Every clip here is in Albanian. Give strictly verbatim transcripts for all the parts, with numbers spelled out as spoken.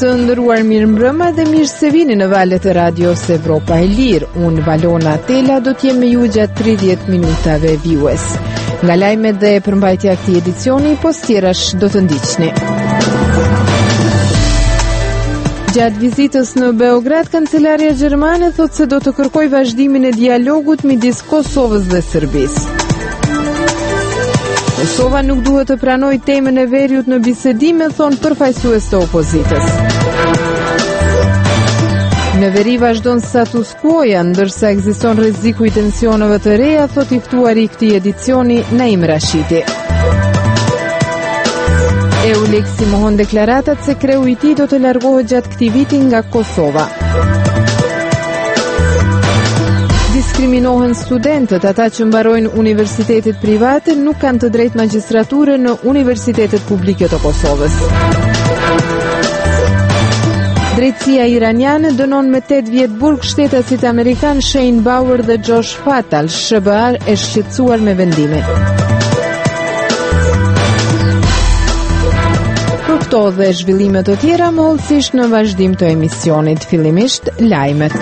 Të ndëruar, mirëmbrëma dhe mirë se vini në valët e radios Evropa e Lirë. Unë Valona Tela do t'jem me ju gjatë tridhjetë minutave vijues. Nga lajmet dhe përmbajtja këtij edicioni, po tjerash do të ndiqni. Gjatë vizitës në Beograd, kancelaria gjermane thotë se do të kërkojë vazhdimin e dialogut midis Kosovës dhe Serbisë. Kosova nuk duhet të pranojë temën e veriut në bisedime, thonë përfaqësues të opozitës. Në veri vazhdon status quo-ja, ndërsa ekziston rreziku i tensioneve të reja, thotë i ftuari i këtij edicioni Naim Rashidi. Euleksi mohon deklaratat se kreu i tij do të largohet gjatë këtij viti nga Kosova. Diskriminohen studentët, ata që mbarojnë universitetet private nuk kanë të drejtë magjistrature në universitetet publike të Kosovës. Drejtësia iraniane dënon me tetë vjet burg shtetasit amerikan Shane Bauer dhe Josh Fatal. S B A e shqetësuar me vendimin. Për këto dhe zhvillime të tjera më hollësisht në vazhdim të emisionit. Fillimisht lajmet.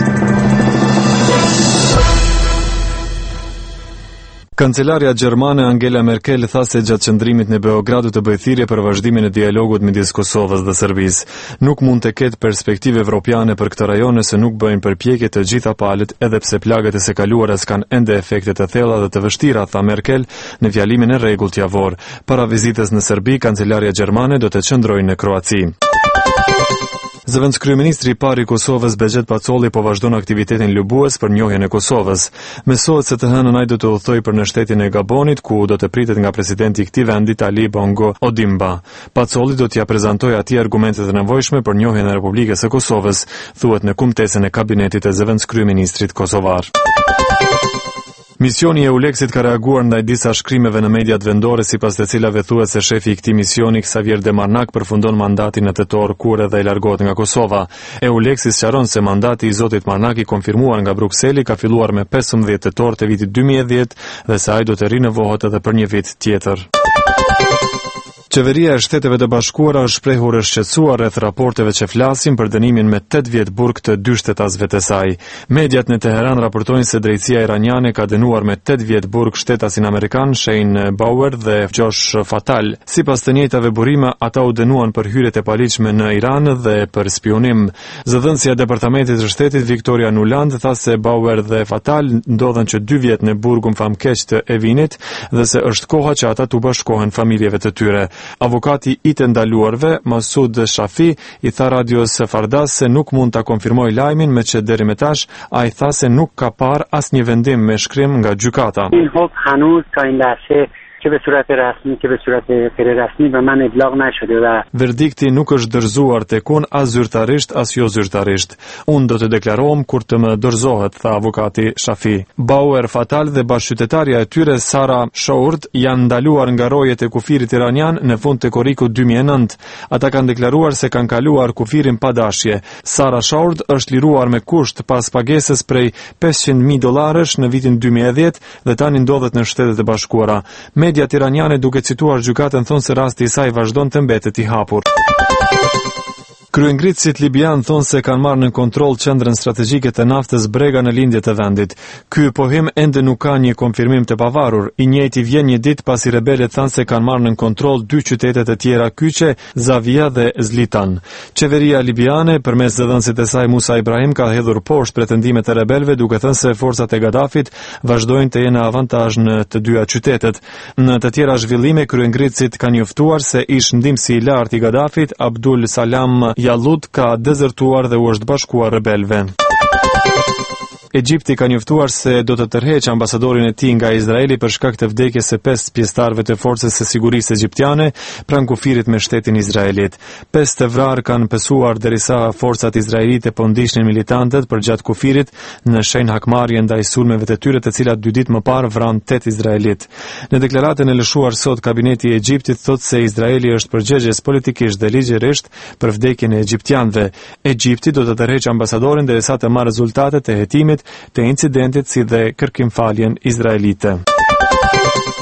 Kancelaria gjermane Angela Merkel tha se gjatë qëndrimit në Beograd do të bëjë thirrje për vazhdimin e dialogut midis Kosovës dhe Serbisë. Nuk mund të ketë perspektive evropiane për këtë rajon nëse nuk bëjnë përpjekje të gjitha palët, edhe pse plagët e së kaluarës kanë ende efekte të thella dhe të vështira, tha Merkel në fjalimin e rregullt javor. Para vizitës në Serbi, kancelaria gjermane do të qëndrojë në Kroaci. Zëvendëskryeministri i parë i Kosovës Begjet Pacolli po vazhdon aktivitetin lubues për njohjen e Kosovës. Mesohet se të hënën ai do të udhtojë për në shtetin e Gabonit, ku do të pritet nga presidenti i këtij vendi Ali Bongo Ondimba. Pacolli do t'ia prezantojë atij argumentet e nevojshme për njohjen e Republikës së Kosovës, thuhet në kumtesën e kabinetit të zëvendëskryeministrit kosovar. Misioni e Euleksit ka reaguar ndaj disa shkrimeve në mediat vendore, sipas të cilave thuhet se shefi i këtij misioni, Xavier Demarnak, përfundon mandatin në tetor kur edhe i largohet nga Kosova. Euleksi sqaron se mandati i zotit Marnak i konfirmuar nga Brukseli ka filluar me pesëmbëdhjetë tetor të vitit dy mijë e dhjetë dhe se ai do të rinovohet edhe për një vit tjetër. Qeveria e Shteteve të Bashkuara është shprehur e shqetësuar rreth raporteve që flasin për dënimin me tetë vjet burg të dy shtetasëve të saj. Mediat në Teheran raportojnë se drejtësia iraniane ka dënuar me tetë vjet burg shtetasin amerikan Shane Bauer dhe Josh Fatal. Sipas të njëjtave burime, ata u dënuan për hyrjet e paligjshme në Iran dhe për spionim. Zëdhënësja e Departamentit të Shtetit Victoria Nuland tha se Bauer dhe Fatal ndodhen që dy vjet në burgun famkeq të Evinit dhe se është koha që ata të bashkohen familjeve të tyre. Avokati i të ndaluarve, Masud Shafi, i tha radios Fardas se nuk mund ta konfirmojë lajmin, me që deri më tash ai tha se nuk ka parë asnjë vendim me shkrim nga gjykata. که به صورت رسمی که به صورت غیر رسمی و من ابلاغ نشده و Verdikti nuk është dorëzuar tek unë as zyrtarisht as jo zyrtarisht. Unë do të deklarohem kur të më dorëzohet, tha avokati Shafi. Bauer Fatal dhe bashkëqytetarja e tyre Sara Shourd janë ndaluar nga rojet e kufirit iranian në fund të korrikut dy mijë e nëntë. Ata kanë deklaruar se kanë kaluar kufirin pa dashje. Sara Shourd është liruar me kusht pas pagesës prej pesëqind mijë dollarësh në vitin dy mijë e dhjetë dhe tani ndodhet në Shtetet e Bashkuara. Mediat iraniane duke cituar gjykatën thonë se rasti i saj vazhdon të mbetet i hapur. Kryengritësit libian thonë se kanë marrë në kontroll qendrën strategjike të naftës Brega në lindje të vendit. Ky pohim ende nuk ka një konfirmim të pavarur. I njëjti vjen një ditë pasi rebelët thanë se kanë marrë në kontroll dy qytete të tjera kyçe, Zavia dhe Zlitan. Qeveria libiane përmes zëdhënësit e saj Musa Ibrahim ka hedhur poshtë pretendimet e rebelëve, duke thënë se forcat e Gaddafit vazhdojnë të jenë avantazh në të dyja qytetet. Në të tjera zhvillime, kryengritësit kanë njoftuar se ish ndihmësi i lartë i Gaddafit, Abdul Salam Jallut, ka dezertuar dhe u është bashkuar rebelëve. Egjipti ka njoftuar se do të tërheqë ambasadorin e tij nga Izraeli për shkak të vdekjes së pesë pjesëtarëve të forcës së sigurisë egjiptiane pranë kufirit me shtetin izraelit. Pesë të vrarë kanë pësuar derisa forcat izraelite po ndiqnin militantët përgjatë kufirit në shenjë hakmarrje ndaj sulmeve të tyre, të cilat dy ditë më parë vranë tetë izraelit. Në deklaratën e lëshuar sot, kabineti i Egjiptit thotë se Izraeli është përgjegjës politikisht dhe ligjërisht për vdekjen e egjiptianëve. Egjipti do të tërheqë ambasadorin derisa të marrë rezultatet e hetimit të incidentit si dhe kërkimfaljen izraelite.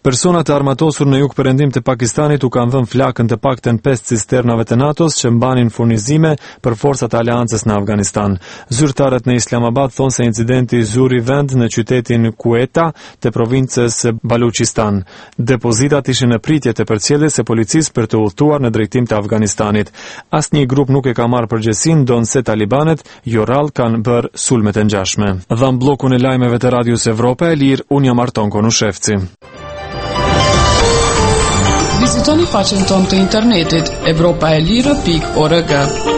Personat e armatosur në jug perëndim të Pakistanit u kanë dhënë flakën të paktën pesë cisternave të NATO-s që mbanin furnizime për forcat e aleancës në Afganistan. Zyrtarët në Islamabad thonë se incidenti zuri vend në qytetin Quetta të provincës Baluchistan. Depozitat ishin në pritje të përcjelljes së policisë për të udhëtuar në drejtim të Afganistanit. Asnjë grup nuk e ka marrë përgjegjësinë, ndonse talibanet jo rrallë kanë bërë sulme të ngjashme. Dham bllokun e lajmeve të Radios Evropa e Lirë, unë jam Arton Konushevci. Vizitoni faqen tonë të internetit evropaelire pikë org.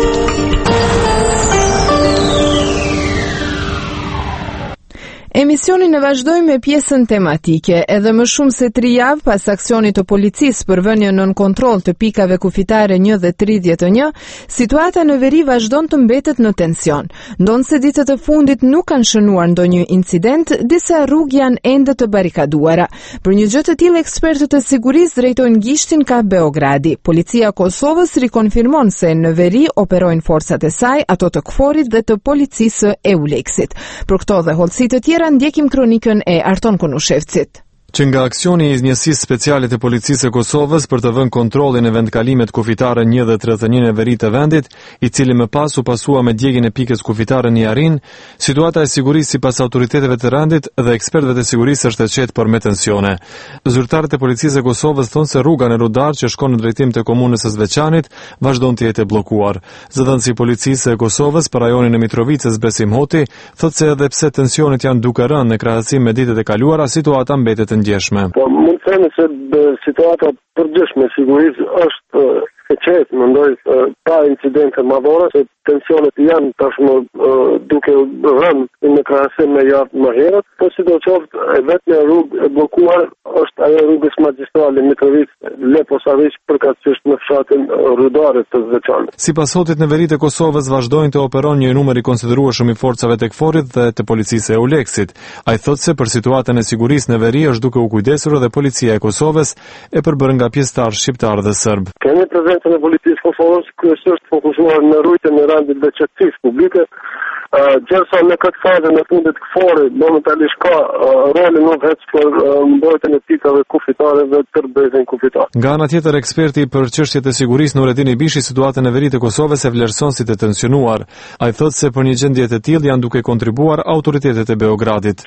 Emisionin e vazhdojmë me pjesën tematike. Edhe më shumë se tri javë pas aksionit të policisë për vënien nën kontroll të pikave kufitare një dhe tridhjetë e një, situata në veri vazhdon të mbetet në tension. Ndonse ditët e fundit nuk kanë shënuar ndonjë incident, disa rrugë janë ende të barikaduara. Për një gjë të tillë, ekspertët e sigurisë drejtojnë gishtin ka Beogradi. Policia e Kosovës rikonfirmon se në veri operojnë forcat e saj, ato të KFOR-it dhe të policisë e Euleksit. Për këto dhe hollësi të tjera ndjekim kronikën e Arton Konushevcit. Që nga aksioni i njësisë speciale të policisë e Kosovës për të vënë kontrollin e vendkalimet kufitare një dhe tridhjetë e një në veri të vendit, i cili më pas u pasua me djegjen e pikës kufitare në Jarin, situata e sigurisë sipas autoriteteve të rendit dhe ekspertëve të sigurisë është e qetë por me tensione. Zyrtarët e policisë e Kosovës thonë se rruga në Rudar që shkon në drejtim të komunës së Zveçanit vazhdon të jetë e bllokuar. Zëdhënësi i policisë e Kosovës për rajonin e Mitrovicës Besim Hoti thotë se edhe pse tensionet janë duke rënë në krahasim me ditët e kaluara, situata mbetet ndjeshme. Po mund të themi se situata përgjithshme sigurisë është e qetë, mendoj, pa incidente madhore, se tensionet janë tashmë duke rënë në krahasim me javën më herët, po sidoqoftë vetëm rrugë e bllokuar është ajo rrugës magjistrale Mitrovica-Leposavić përkatësisht në fshatin Rudare të Zveçanit. Sipas Hotit, në veritë e Kosovës vazhdojnë të operojnë një numër i konsiderueshëm i forcave të KFOR-it dhe të policisë e Euleksit. Ai thotë se për situatën e sigurisë në veri është duke u kujdesur edhe policia e Kosovës e përbërë nga pjesëtarë shqiptarë dhe serb. Kemi prezencën e policisë Kosovës kryesisht fokusuar në rujtjen e rendit dhe qetësisë publike. Uh, Gjersa në këtë fazë në fundit KFOR-it momentalisht ka uh, rolin nuk hecë për uh, mbrojtjen e pikave kufitare dhe tërbezën kufitar. Nga ana tjetër, eksperti për çështjet e sigurisë Nurettin Ibishi situatën e verit të Kosovës e vlerëson si të tensionuar. Ai thotë se për një gjendje të tillë janë duke kontribuar autoritetet e Beogradit.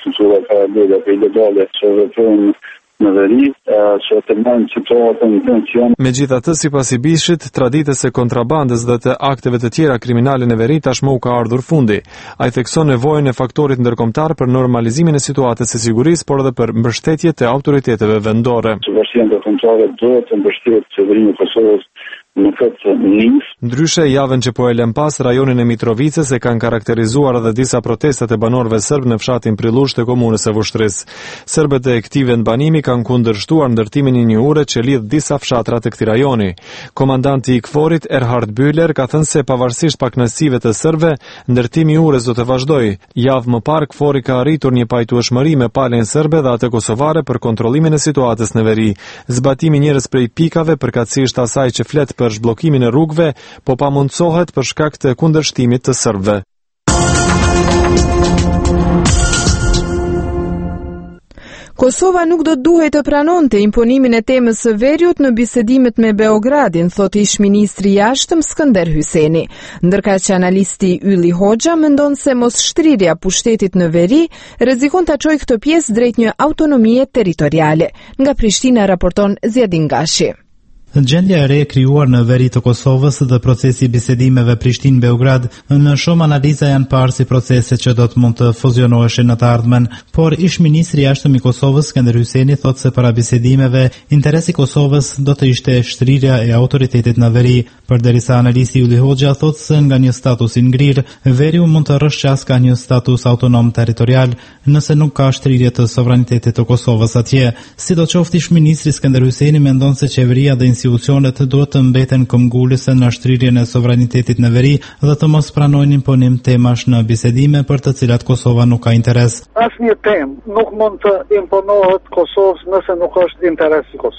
Në veri, që të mënë situatën në tension. Megjithatë, sipas Ibishit, traditës së kontrabandës dhe të akteve të tjera kriminale në veri tashmë u ka ardhur fundi. Ai thekson nevojën e faktorit ndërkombëtar për normalizimin e situatës së sigurisë, por edhe për mbështetje të autoriteteve vendore. Çështja e kontrollit duhet të mbështetë qeverinë e Kosovës në këtë nis. Ndryshe, javën që po e lëm pas, rajonin e Mitrovicës e kanë karakterizuar edhe disa protestat e banorëve serb në fshatin Prillush të komunës së Vushtrisë. Serbët e këtij vendbanimi kanë kundërshtuar ndërtimin e një ure që lidh disa fshatra të këtij rajoni. Komandanti i KFOR-it Erhard Bühler ka thënë se pavarësisht pakënaqësive të serbëve, ndërtimi i urës do të vazhdojë. Javë më parë KFOR-i ka arritur një pajtueshmëri me palën serbe dhe atë kosovare për kontrollimin e situatës në veri. Zbatimi njerëz prej pikave përkatësisht asaj që flet për zhbllokimin e rrugëve, po pamundsohet për shkak të kundërshtimit të serbëve. Kosova nuk do duhej të pranonte imponimin e temës së veriut në bisedimet me Beogradin, thotë ish-ministri i jashtëm Skënder Hyseni. Ndërka që analisti Ylli Hoxha mendon se mos shtrirja pushtetit në veri rrezikon ta çojë këtë pjesë drejt një autonomie territoriale. Nga Prishtina raporton Zjadin Gashi. Gjendja e re e krijuar në veri të Kosovës dhe procesi i bisedimeve Prishtinë-Beograd në shumë analiza janë parë si procese që do të mund të fuzionoheshin në të ardhmen, por ish-ministri i jashtëm i Kosovës Skënder Hyseni thotë se para bisedimeve interesi i Kosovës do të ishte shtrirja e autoritetit në veri, përderisa analisti Ylli Hoxha thotë se nga një status i ngrirë, veriu mund të rrëshqas ka një status autonom territorial nëse nuk ka shtrirje të sovranitetit të Kosovës atje. Sidoqoftë ish-ministri Skënder Hyseni mendon se qeveria dhe institucionet duhet të mbeten këmbgulëse në shtrirjen e sovranitetit në veri dhe të mos pranojnë imponim temash në bisedime për të cilat Kosova nuk ka interes. Asnjë temë nuk mund të imponohet Kosovës nëse nuk është interesi i Kosovës.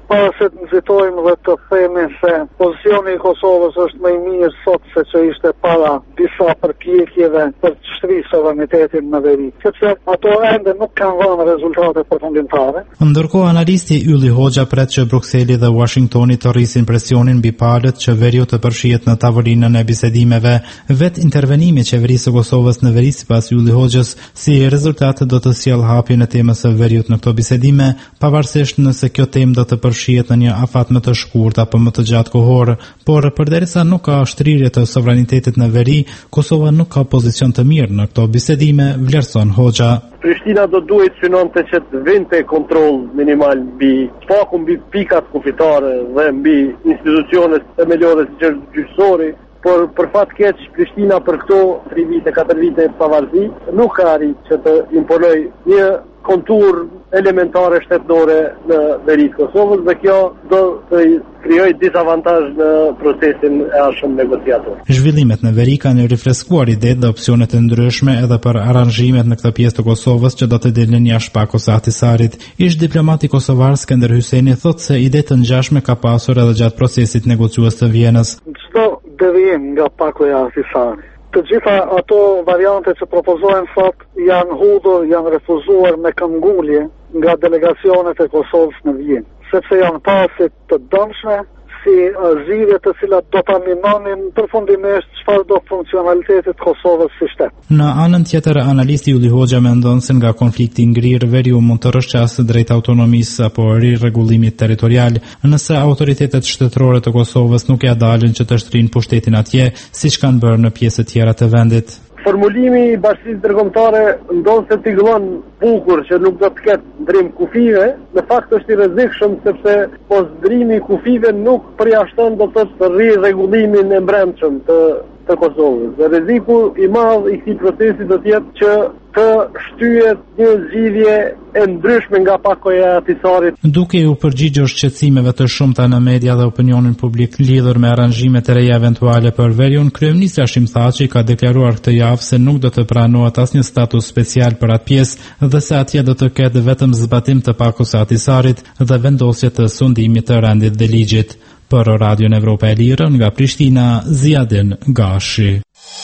para se të nxitojmë dhe të themi se pozicioni i Kosovës është më i mirë sot se që ishte para disa përpjekjeve për të shtrisë sovranitetin në veri, sepse ato ende nuk kanë dhënë rezultate përfundimtare. Ndërkohë analisti Ylli Hoxha pret që Brukseli dhe Washingtoni të rrisin presionin mbi palët që veriu të përshihet në tavolinën e bisedimeve. Vet intervenimi i qeverisë së Kosovës në veri sipas Ylli Hoxhës si rezultat do të sjellë hapjen e temës së veriut në këto bisedime, pavarësisht nëse kjo temë do të përshihet në një afat më të shkurtë apo më të gjatë kohor, por përderisa nuk ka shtrirje të sovranitetit në veri, Kosova nuk ka pozicion të mirë në këto bisedime, vlerëson Hoxha. Prishtina do duhet synonte që të vinte kontroll minimal mbi spaku mbi pikat kufitare dhe mbi institucionet themelore siç është gjyqësori, por për fat keq Prishtina për këto tre vite, katër vite pavarësi nuk ka arritur që të imponoj një kontur elementare shtetërore në veri të Kosovës dhe kjo do të krijojë dizavantazh në procesin e ardhshëm negociator. Zhvillimet në veri kanë rifreskuar idetë dhe opsionet e ndryshme edhe për aranzhimet në këtë pjesë të Kosovës që do të dilnin jashtë Pakos së Ahtisarit. Ish diplomati kosovar Skënder Hyjseni thotë se ide të ngjashme ka pasur edhe gjatë procesit negociues të Vienës. Çdo devijim nga Paku i Ahtisarit, të gjitha ato variante që propozohen sot janë hudur, janë refuzuar me këmbgulje nga delegacionet e Kosovës në Vjenë, sepse janë pasit të dëmshme si zgjidhje të cilat do ta minonin përfundimisht çfarë do funksionalitetit Kosovës si shtet. Në anën tjetër, analisti Ylli Hoxha mendon se nga konflikti ngrirë veriu mund të rrëshqasë drejt autonomisë apo rirregullimit territorial, nëse autoritetet shtetërore të Kosovës nuk ja dalin që të shtrinë pushtetin atje, siç kanë bërë në pjesë të tjera të vendit. Formulimi i bashkisë ndërkombëtare ndonë se tigëllon bukur që nuk do të ketë ndrim kufive, në fakt është i rrezikshëm sepse mos ndrimi i kufive nuk përjashton do të thotë rirregullimin e brendshëm të të Kosovës. Dhe rreziku i madh i këtij procesi do të jetë që të shtyhet një zgjidhje e ndryshme nga Paku i Ahtisarit. Duke u përgjigjur shqetësimeve të shumta në media dhe opinionin publik lidhur me aranzhimet e reja eventuale për veriun, kryeministri Hashim Thaçi ka deklaruar këtë javë se nuk do të pranohet asnjë status special për atë pjesë dhe se atje do të ketë vetëm zbatim të Pakut së Ahtisarit dhe vendosje të sundimit të rendit dhe ligjit. Për Radion Evropa e Lirë nga Prishtina, Ziadin Gashi.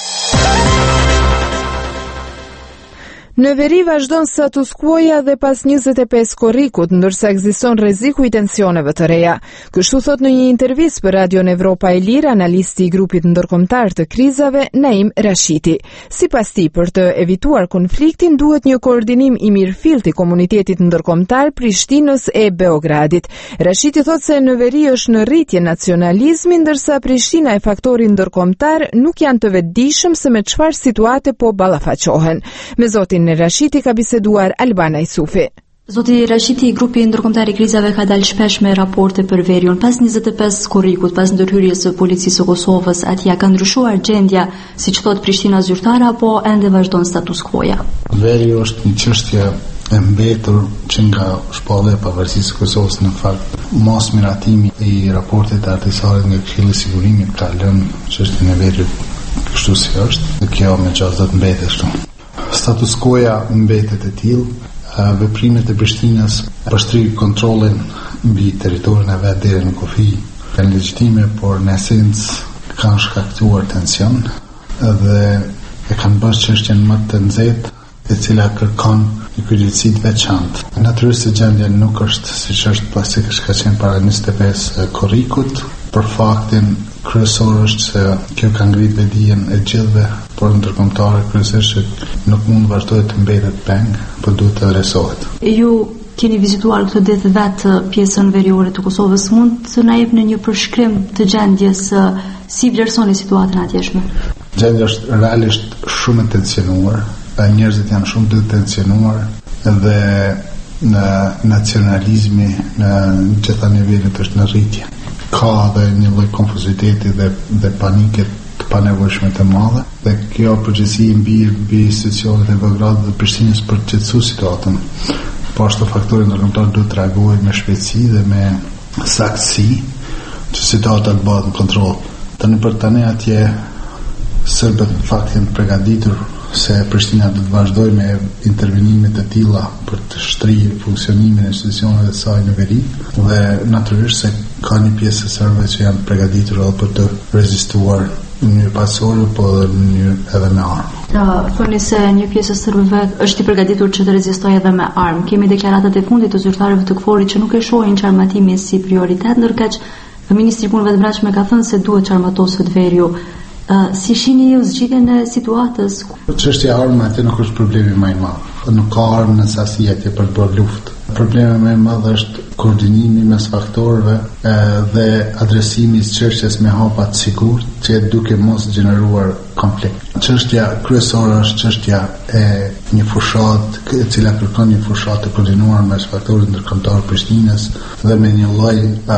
Në veri vazhdon status quo-ja dhe pas njëzet e pesë korrikut, ndërsa ekziston rreziku i tensioneve të reja. Kështu thot në një intervistë për Radion Evropa e Lirë analisti i grupit ndërkombëtar të krizave Naim Rashiti. Sipas tij, për të evituar konfliktin duhet një koordinim i mirëfillt i komunitetit ndërkombëtar Prishtinës e Beogradit. Rashiti thot se në veri është në rritje nacionalizmi, ndërsa Prishtina e faktori ndërkombëtar nuk janë të vetëdijshëm se me çfarë situate po ballafaqohen. Me zotin në Rashiti ka biseduar Albana Isufi. Zoti Rashiti, grupi ndërkombëtar i krizave ka dalë shpesh me raporte për veriun. Pas njëzet e pesë korrikut, pas ndërhyrjes së policisë së Kosovës, atje ka ndryshuar gjendja, siç thot Prishtina zyrtare, apo ende vazhdon status quo-ja? Veri është një çështje e mbetur që nga shpallja e pavarësisë së Kosovës në fakt mos miratimi i raportit të Ahtisarit nga Këshilli i Sigurimit ka lënë çështjen e veriut kështu si është, dhe kjo me çfarë do të mbetet kështu. Status quo-ja mbetet e tillë, veprimet e Prishtinës pështri kontrollin mbi territorin e vet deri në kufi janë legjitime, por në esencë kanë shkaktuar tension dhe e kanë bërë çështjen më të nxehtë, e cila kërkon një kujdesi të veçantë. Natyrisht se gjendja nuk është siç është pasi ka qenë para njëzet e pesë korrikut, për faktin kryesor është se kjo ka ngritë vetdijen e gjithëve, por ndërkombëtare kryesisht që nuk mund vazhdojë të mbetet peng, por duhet të adresohet. Ju keni vizituar këtë ditë vetë pjesën veriore të Kosovës, mund të na jepni një përshkrim të gjendjes, si vlerësoni situatën atjeshme? Gjendja është realisht shumë e tensionuar, njerëzit janë shumë të tensionuar dhe në nacionalizmi në gjitha nivelet është në rritje. Ka dhe një lloj konfuziteti dhe, dhe panike të panevojshme të madhe, dhe kjo përgjithësi mbi mbi institucionet e Beogradit dhe Prishtinës për të qetësuar situatën. Po ashtu faktori ndërkombëtar duhet të reagojë me shpejtësi dhe me saktësi që situata të bëhet në kontroll. Tani për tani atje serbët në fakt janë përgatitur se Prishtina do të vazhdojë me intervenimet e tilla për të shtrirë funksionimin e institucioneve të saj në veri, dhe natyrisht se ka një pjesë të serbëve që janë përgatitur edhe për të rezistuar në mënyrë pasore, po edhe në mënyrë edhe me armë. Pra, thoni se një pjesë e serbëve është i përgatitur që të rezistojë edhe me armë. Kemi deklaratat e fundit të zyrtarëve të KFOR-it që nuk e shohin qarmatimin si prioritet, ndërkaq Ministri i Punëve të Brendshme ka thënë se duhet qarmatoset Veriu. Uh, si shihni ju zgjidhjen e situatës? Çështja e armëve atë nuk është problemi më i madh. Nuk ka armë në sasi atje për të bërë luftë. Problemi më i madh është koordinimi mes faktorëve e, dhe adresimi i çështjes me hapa të sigurt, që duke mos gjeneruar konflikt. Çështja kryesore është çështja e një fushatë, e cila kërkon një fushatë të koordinuar mes faktorëve ndërkombëtar Prishtinës dhe me një lloj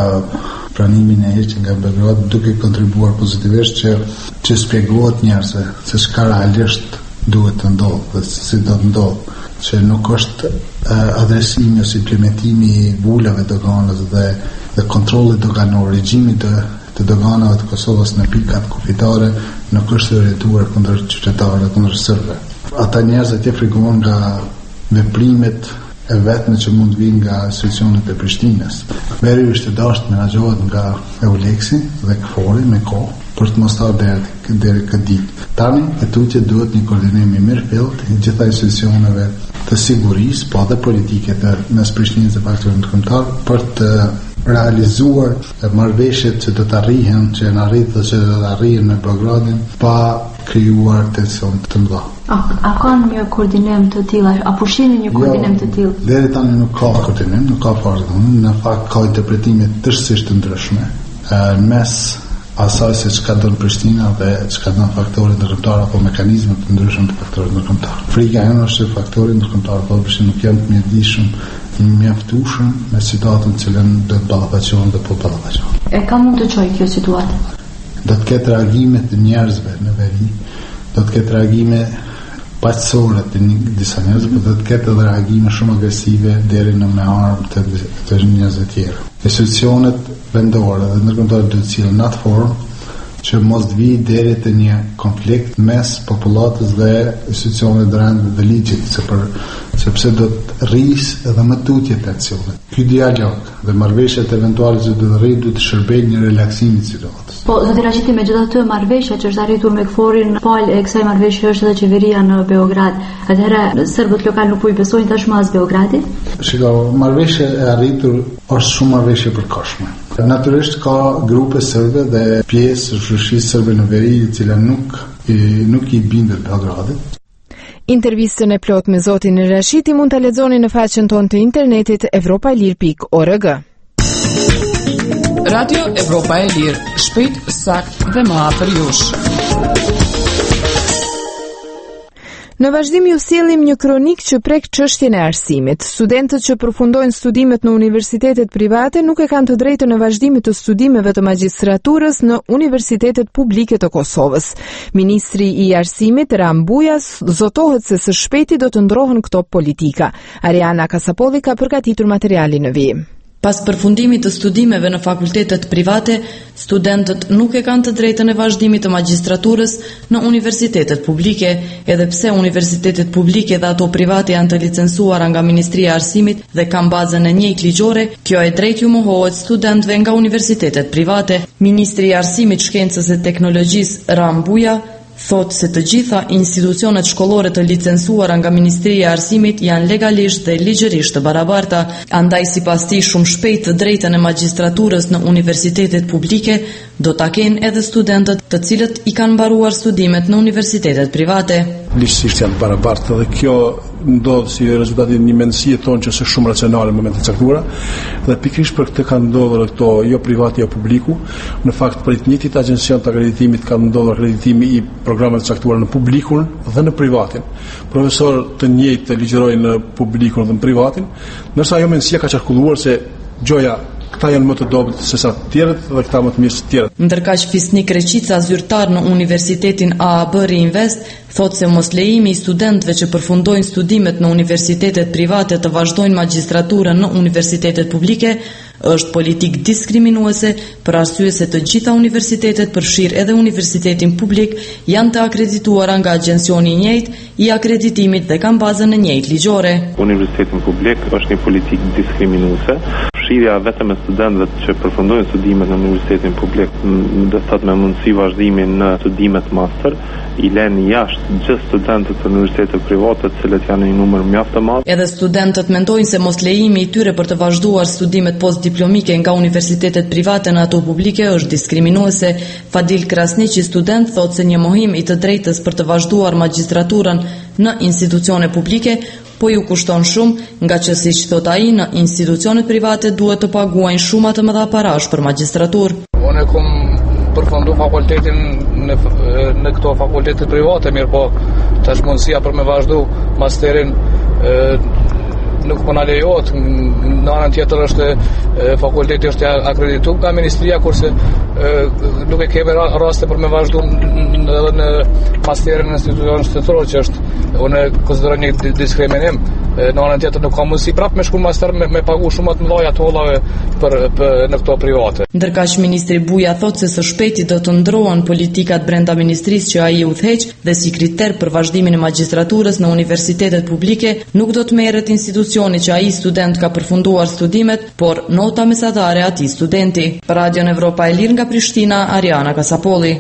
pranimin e heqë nga Beograd, duke kontribuar pozitivisht që që shpjegohet njerëzve se çka realisht duhet të ndodhë dhe si do të ndodhë, që nuk është uh, adresimi ose implementimi i vulave doganës dhe, dhe kontrolli doganor, regjimi të, të doganave të Kosovës në pikat kufitare nuk është orientuar kundër qytetarëve, kundër serbëve. Ata njerëz që frikëmon nga veprimet e vetme që mund vinë nga institucionet e Prishtinës. Veriu ishte dashur të menaxhohet nga Euleksi dhe KFOR-i me kohë për të mos thënë deri deri këtë ditë. Tani e tutje duhet një koordinim i mirëfillt i gjitha institucioneve të sigurisë, po edhe politike të mes Prishtinës dhe faktorëve ndërkombëtar për të realizuar marrëveshjet që do të arrihen, që janë arritur që do të arrihen në Beogradin pa krijuar tension të mëdha. A, a ka një koordinim të tillë? A pushini një koordinim të tillë? Deri tani nuk ka koordinim, nuk ka fare. Në fakt ka interpretime tërësisht të ndryshme në mes asaj se çka don Prishtina dhe çka don faktorët ndërkombëtar apo mekanizmat të ndryshëm të faktorëve ndërkombëtar. Frika e është se faktorët ndërkombëtar apo Prishtina nuk janë të mjedishëm, të mjaftueshëm me situatën që lën do të ballafaqohen dhe po ballafaqohen. E ka mund të çojë kjo situatë? Do të ketë reagime të njerëzve në veri, do të ketë reagime paqësore të disa njerëz, por do të ketë edhe reagime shumë agresive deri në me armë të, të njerëzve tjerë. Institucionet vendore dhe ndërkombëtare do të cilën në atë formë që mos të vijë deri te një konflikt mes popullatës dhe institucioneve drejtë dhe ligjit, se për, sepse do të rrisë edhe më tutje tensionet. Ky dialog dhe marrëveshjet eventuale që do të rrijë do të shërbejnë një relaksimi të situatës. Po, zoti Rashiti, megjithatë marrëveshja që është arritur me KFOR-in, palë e kësaj marrëveshje është edhe qeveria në Beograd. Atëherë serbët lokal nuk po i besojnë tashmë as Beogradit? Shiko, marrëveshja e arritur është shumë marrëveshje përkohshme. Natyrisht ka grupe serbe dhe pjesë shoqërisë serbe në veri e cila nuk i, nuk i bindet Beogradit. Intervistën e plot me zotin Rashiti mund ta lexoni në faqen tonë të internetit evropaelir pikë org. Radio Evropa e Lirë, shpejt, sakt dhe më afër jush. Në vazhdim ju sjellim një kronik që prek çështjen e arsimit. Studentët që përfundojnë studimet në universitetet private nuk e kanë të drejtën në vazhdimit të studimeve të magjistraturës në universitetet publike të Kosovës. Ministri i Arsimit Ram Buja zotohet se së shpejti do të ndrohen këto politika. Ariana Kasapolli ka përgatitur materialin në vijim. Pas përfundimit të studimeve në fakultetet private, studentët nuk e kanë të drejtën e vazhdimit të magjistraturës në universitetet publike, edhe pse universitetet publike dhe ato private janë të licencuara nga Ministria e Arsimit dhe kanë bazën e njëjtë ligjore, kjo e drejtë ju mohohet studentëve nga universitetet private. Ministri i Arsimit, Shkencës dhe Teknologjisë Ram Buja thot se të gjitha institucionet shkollore të licencuara nga Ministria e Arsimit janë legalisht dhe ligjërisht të barabarta, andaj sipas tij shumë shpejt të drejtën e magjistraturës në universitetet publike do ta kenë edhe studentët të cilët i kanë mbaruar studimet në universitetet private. Ligjësisht janë të barabarta dhe kjo ndodh si rezultati një mendësie tonë që është shumë racionale në momentin e caktuar dhe pikërisht për këtë kanë ndodhur këto jo privati jo publiku. Në fakt për të njëjtit agjencion të akreditimit ka ndodhur akreditimi i programeve të caktuara në publikun dhe në privatin. Profesor të njëjtë ligjërojnë në publikun dhe në privatin, ndërsa ajo mendësia ka qarkulluar se gjoja këta janë më të dobët se sa të tjerët dhe këta më të mirë se të tjerët. Ndërkaq Fisnik Reqica, zyrtar në Universitetin A A B Reinvest, thot se mos lejimi i studentëve që përfundojnë studimet në universitetet private të vazhdojnë magjistraturën në universitetet publike Është politik diskriminuese për arsye se të gjitha universitetet, përfshirë edhe universitetin publik, janë të akredituara nga agjensioni i njëjtë i akreditimit dhe kanë bazën e njëjtë ligjore. Universitetin publik është një politik diskriminuese. Fshirja vetëm e studentëve që përfundojnë studimet në universitetin publik, do të thotë me mundësi vazhdimi në studimet master, i lënë jashtë gjithë studentët të universiteteve private, të cilët janë një numër mjaft të madh. Edhe studentët mendojnë se mos lejimi i tyre për të vazhduar studimet postdiplomike nga universitetet private në ato publike është diskriminuese. Fadil Krasniqi, student, thotë se një mohim i të drejtës për të vazhduar magjistraturën në institucione publike po ju kushton shumë, nga që siç thot ai, në institucionet private duhet të paguajnë shumë të mëdha parash për magjistraturë. Unë kam përfundu fakultetin në, në këto fakultete private, mirë po tash mundësia për me vazhdu masterin e, nuk po na lejohet. Në anën tjetër është e, fakulteti është akredituar nga ministria, kurse e, nuk e kemi raste për me vazhdu edhe në masterin në institucion shtetëror, që është unë konsideroj një diskriminim. Në anën tjetër nuk ka mundësi prapë me shku master me, me pagu shumë të mëdha të hollave për, për në këto private. Ndërkaq ministri Buja thotë se së shpejti do të ndrohen politikat brenda ministrisë që ai udhëheq dhe si kriter për vazhdimin e magjistraturës në universitetet publike nuk do të merret institucioni që ai student ka përfunduar studimet, por nota mesatare atij studenti. Për Radion Evropa e Lirë nga Prishtina, Ariana Kasapolli.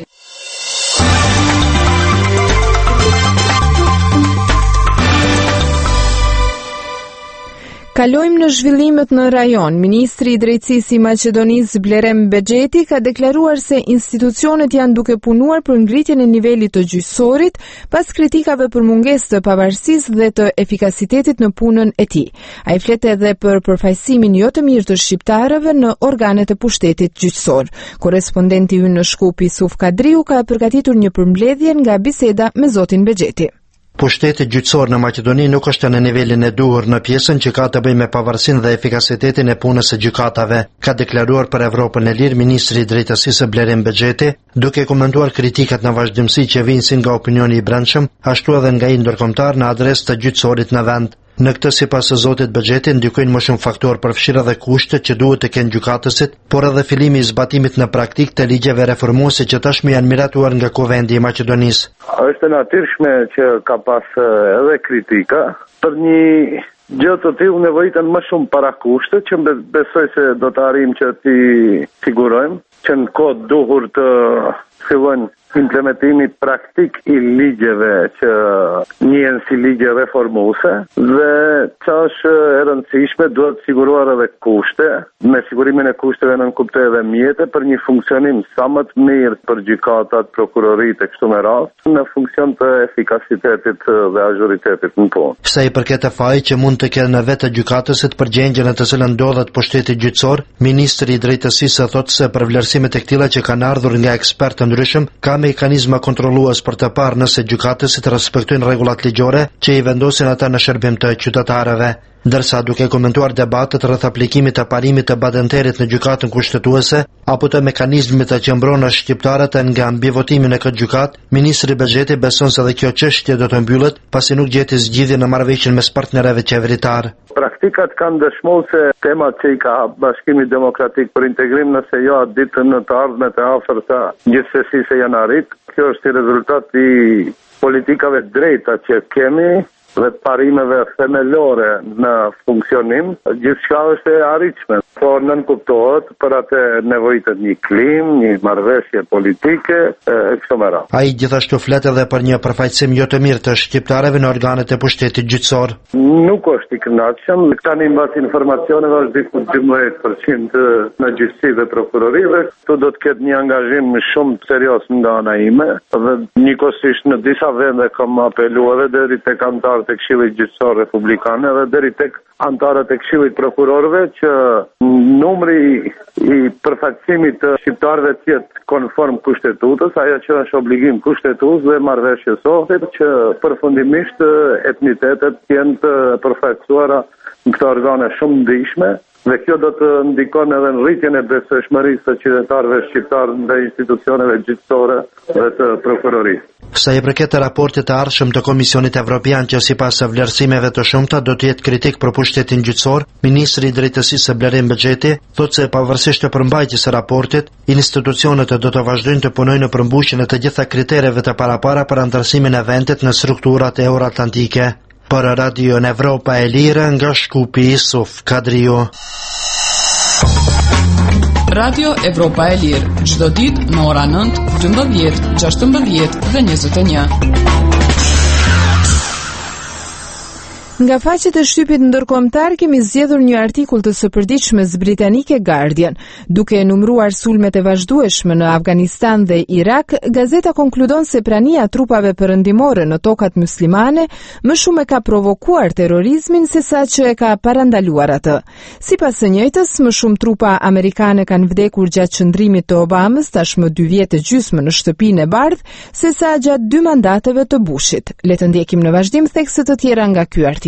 Kalojmë në zhvillimet në rajon. Ministri i Drejtësisë i Maqedonisë Blerem Bexheti ka deklaruar se institucionet janë duke punuar për ngritjen e nivelit të gjyqësorit pas kritikave për mungesë të pavarësisë dhe të efikasitetit në punën e tij. Ai flet edhe për përfaqësimin jo të mirë të shqiptarëve në organet e pushtetit gjyqësor. Korrespondenti ynë në Shkupi, Suf Kadriu, ka përgatitur një përmbledhje nga biseda me zotin Bexheti. Pushteti gjyqësor në Maqedoni nuk është në nivelin e duhur në pjesën që ka të bëjë me pavarësinë dhe efikasitetin e punës së gjykatave, ka deklaruar për Evropën e Lirë ministri i Drejtësisë Blerem Bexheti, duke komentuar kritikat në vazhdimsi që vijnë si nga opinioni i brendshëm, ashtu edhe nga i ndërkombëtar në adresë të gjyqësorit në vend. Në këtë, sipas së zotit Bexheti, ndikojnë më shumë faktorë, përfshirë edhe kushtet që duhet të kenë gjykatësit, por edhe fillimi i zbatimit në praktik të ligjeve reformuese që tashmë janë miratuar nga Kuvendi i Maqedonisë. Është e natyrshme që ka pas edhe kritika për një gjë të tillë nevojiten më shumë para kushte, që besoj se do të arrijmë që ti sigurojmë që në kohë duhur të fillojnë implementimi praktik i ligjeve që njihen si ligje reformuese, dhe që është e rëndësishme, duhet siguruar edhe kushte, me sigurimin e kushteve nën kuptoj edhe mjete për një funksionim sa më të mirë për gjykatat, prokuroritë e kështu me radhë, në funksion të efikasitetit dhe azhuritetit në punë. Sa i përket fajit që mund të kenë në vetë gjykatësit për gjendjen në të cilën ndodhet pushteti gjyqësor, ministri i Drejtësisë thotë se për vlerësimet e këtilla që kanë ardhur nga ekspertë ndryshëm, ka mekanizma kontrollues për të parë nëse gjykatësit respektojnë rregullat ligjore që i vendosin ata në shërbim të qytetarëve. Ndërsa duke komentuar debatet rreth aplikimit të parimit të badenterit në gjykatën kushtetuese apo të mekanizmit të qëmbron shqiptarët nga mbivotimin në këtë gjykat, ministri Bexheti beson se edhe kjo çështje do të mbyllet pasi nuk gjeti zgjidhje në marrëveshjen mes partnerëve qeveritar. Praktikat kanë dëshmuar se temat që i ka Bashkimi Demokratik për integrim, nëse jo atë ditë në të ardhmet e afërta, gjithsesi se janë arrit. Kjo është i rezultat i politikave drejta që kemi dhe parimeve themelore në funksionim. Gjithçka është e arritshme, por nën kuptohet për atë nevojitet një klim, një marrëveshje politike e kështu me radhë. Ai gjithashtu flet edhe për një përfaqësim jo të mirë të shqiptarëve në organet e pushtetit gjyqësor. Nuk është i kënaqshëm. Tani mbas informacioneve është diku dymbëdhjetë përqind në gjyqësi dhe prokurorive. Këtu do të ketë një angazhim shumë serioz nga ana ime, dhe njëkohësisht në disa vende kam apeluar edhe deri tek antarët e Këshillit Gjyqësor Republikan edhe deri tek antarët e Këshillit Prokurorëve që numri i përfaqësimit të shqiptarëve të jetë konform kushtetutës, ajo që është obligim kushtetues dhe marrëveshjes sotit, që përfundimisht etnitetet janë të përfaqësuara në këto organe shumë ndihshme, Dhe kjo do të ndikon edhe në rritjen e besueshmërisë së qytetarëve shqiptarë ndaj institucioneve gjyqësore dhe të prokurorisë. Sa i përket të raportit të ardhshëm të Komisionit Evropian që sipas vlerësimeve të shumta do të jetë kritik për pushtetin gjyqësor, ministri i Drejtësisë së Blerim Bexheti thotë se pavarësisht të përmbajtjes së raportit, institucionet do të vazhdojnë të punojnë në përmbushjen e të gjitha kritereve të parapara për antarësimin e vendit në strukturat euroatlantike. Për Radio në Evropa e Lirë nga Shkupi Isuf Kadrio. Radio Evropa e Lirë, çdo ditë në ora nëntë, dymbëdhjetë, gjashtëmbëdhjetë dhe njëzet e një. Nga faqet e shtypit ndërkombëtar kemi zgjedhur një artikull të së përditshmes britanike Guardian. Duke enumruar sulmet e vazhdueshme në Afganistan dhe Irak, gazeta konkludon se prania trupave perëndimore në tokat muslimane më shumë e ka provokuar terrorizmin se sa që e ka parandaluar atë. Sipas së njëjtës, më shumë trupa amerikane kanë vdekur gjatë qëndrimit të Obamës, tashmë dy vjet e gjysmë në shtëpinë e bardhë, se sa gjatë dy mandateve të Bushit. Le të ndjekim në vazhdim thekse të tjera nga ky artikull.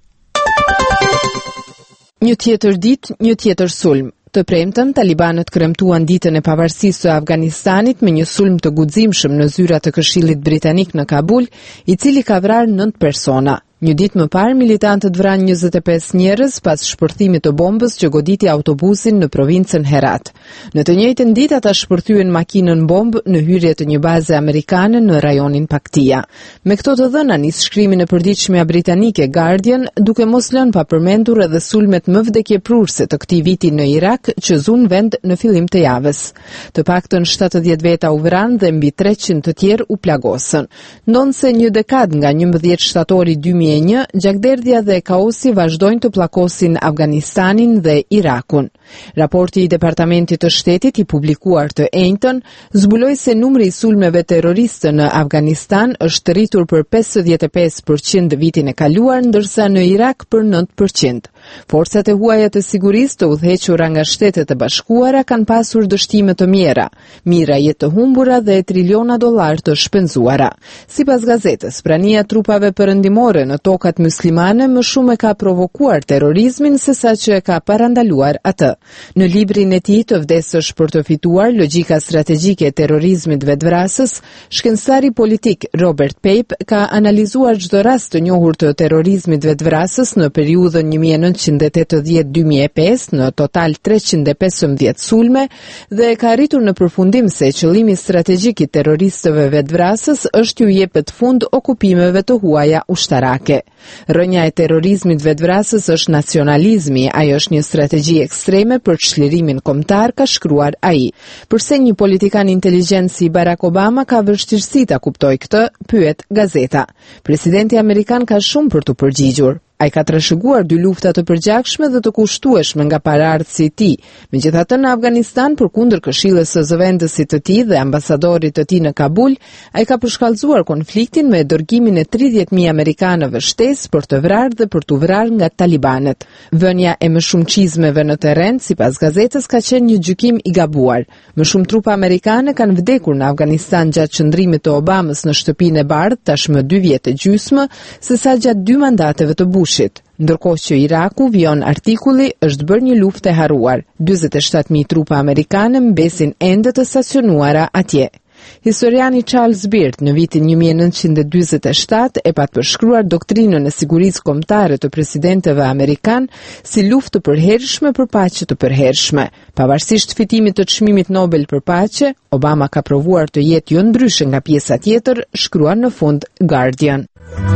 Një tjetër ditë, një tjetër sulm. Të premtën, talibanët kremtuan ditën e pavarësisë së Afganistanit me një sulm të guximshëm në zyrat të Këshillit Britanik në Kabul, i cili ka vrarë nëntë persona. Një ditë më parë, militantët vranë njëzet e pesë njerëz pas shpërthimit të bombës që goditi autobusin në provincën Herat. Në të njëjtën ditë ata shpërthyen makinën bombë në hyrje të një baze amerikane në rajonin Paktia. Me këto të dhëna nis shkrimin e përditshmja britanike Guardian, duke mos lënë pa përmendur edhe sulmet më vdekjeprurse të këtij viti në Irak që zun vend në fillim të javës. Të paktën shtatëdhjetë veta u vranë dhe mbi treqind të tjerë u plagosën. Ndonse një dekadë nga njëmbëdhjetë shtatori dy mijë e një, gjakderdhja dhe kaosi vazhdojnë të plakosin Afganistanin dhe Irakun. Raporti i Departamentit të Shtetit i publikuar të enjtën zbuloi se numri i sulmeve terroriste në Afganistan është rritur për pesëdhjetë e pesë përqind vitin e kaluar, ndërsa në Irak për nëntë përqind. Forcat e huaja të sigurisë të udhëhequra nga Shtetet e Bashkuara kanë pasur dështime të mjera, mijëra jetë të humbura dhe triliona dollar të shpenzuara. Sipas gazetës, prania trupave perëndimore në tokat muslimane më shumë e ka provokuar terrorizmin se sa që e ka parandaluar atë. Në librin e tij të vdesësh për të fituar logjika strategjike e terrorizmit vetvrasës, shkencëtari politik Robert Pape ka analizuar çdo rast të njohur të terrorizmit vetvrasës në periudhën një mijë e nëntëqind e tetëdhjetë dy mijë e pesë, në total treqind e pesëmbëdhjetë sulme, dhe ka arritur në përfundim se qëllimi strategjik i terroristëve vetvrasës është ju jepet fund okupimeve të huaja ushtarake. Rënja e terrorizmit vetvrasës është nacionalizmi, ajo është një strategji ekstreme për çlirimin kombëtar, ka shkruar ai. Përse një politikan inteligjent si Barack Obama ka vështirësi ta kuptojë këtë, pyet gazeta. Presidenti amerikan ka shumë për të përgjigjur. Ai ka trashëguar dy lufta të përgjakshme dhe të kushtueshme nga paraardhësi i tij. Megjithatë, në Afganistan, përkundër këshillës së zëvendësit të tij dhe ambasadorit të tij në Kabul, ai ka përshkallëzuar konfliktin me dërgimin e tridhjetë mijë amerikanëve shtesë për të vrarë dhe për t'u vrarë nga talibanët. Vënia e më shumë çizmeve në terren, sipas gazetës, ka qenë një gjykim i gabuar. Më shumë trupa amerikane kanë vdekur në Afganistan gjatë qëndrimit të Obamës në shtëpinë e bardhë, tashmë dy vjet e gjysmë, sesa gjatë dy mandateve të Bushit. Ndërkohë që Iraku, vion artikulli, është bërë një luftë e harruar. dyzet e shtatë mijë trupa amerikane mbesin ende të stacionuara atje. Historiani Charles Byrd në vitin një mijë e nëntëqind e dyzet e shtatë e pat përshkruar doktrinën e sigurisë kombëtare të presidentëve amerikan si luftë të përhershme për paqe të përhershme. Pavarësisht fitimit të çmimit Nobel për paqe, Obama ka provuar të jetë jo ndryshe nga pjesa tjetër, shkruan në fund Guardian.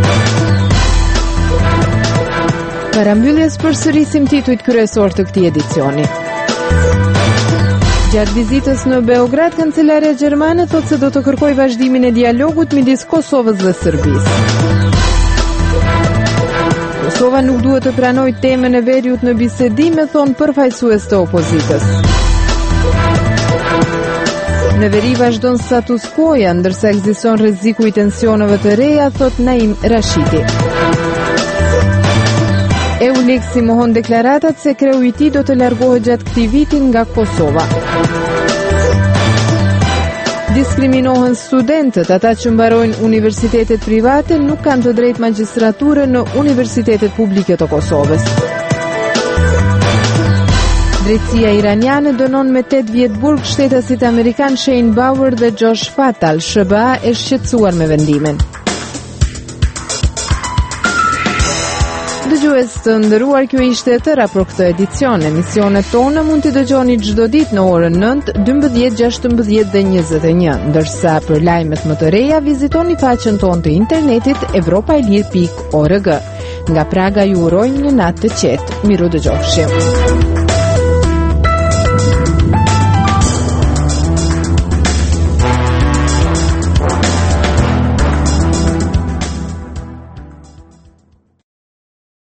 Parambylljes përsërisim titujt kryesor të këtij edicioni. Gjatë vizitës në Beograd, kancelaria gjermane thotë se do të kërkojë vazhdimin e dialogut midis Kosovës dhe Serbisë. Kosova nuk duhet të pranojë temën e veriut në bisedim, e thon përfaqësues të opozitës. Në veri vazhdon status quo-ja, ndërsa ekziston rreziku i tensioneve të reja, thot Naim Rashidi. Euleksi mohon deklaratat se kreu i tij do të largohet gjatë këtij viti nga Kosova. Diskriminohen studentët, ata që mbarojnë universitetet private nuk kanë të drejtë magjistrature në universitetet publike të Kosovës. Drejtësia iraniane dënon me tetë vjet burg shtetasit amerikan Shane Bauer dhe Josh Fatal. S B A e shqetësuar me vendimin. Dëgjues të nderuar, kjo ishte e tëra për këtë edicion. Emisionet tona mund t'i dëgjoni çdo ditë në orën nëntë, dymbëdhjetë, gjashtëmbëdhjetë dhe njëzet e një. Ndërsa për lajmet më të reja vizitoni faqen tonë të internetit evropailir pikë org. Nga Praga ju urojmë një natë të qetë. Miru dëgjofshim.